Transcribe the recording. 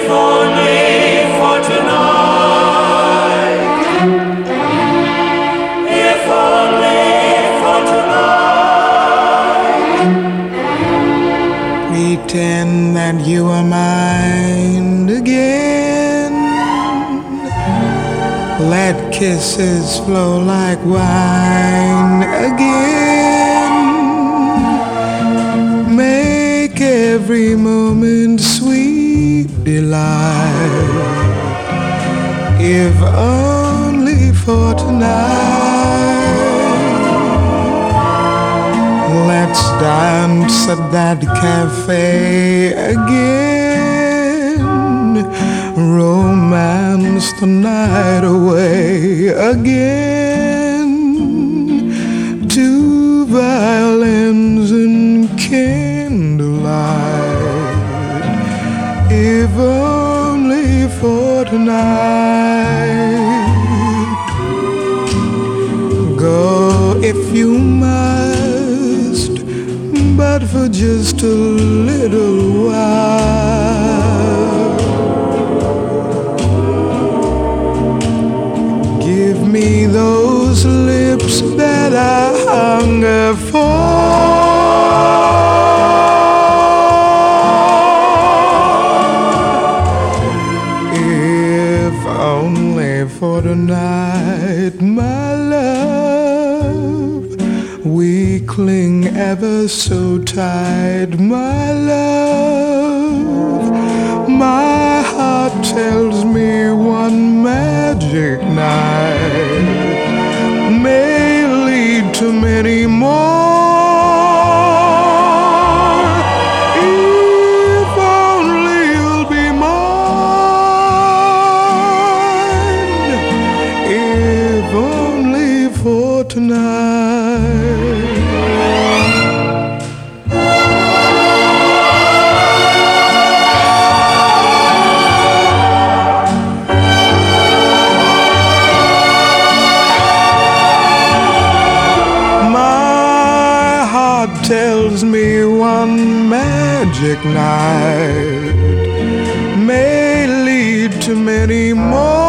only for tonight. If only for tonight. Pretend that you are mine again. Let kisses flow like wine again. Make every moment sweet delight. If only for tonight. Let's dance at that cafe again. Romance the night away again. Two violins in candlelight. If only for tonight. Go if you must, but for just a little while. Give me those lips that I hunger for. If only for tonight, my love. We cling ever so tight, my love. My heart tells me one magic night may lead to many more. If only you'll be mine. If only for tonight. Tells me one magic night may lead to many more.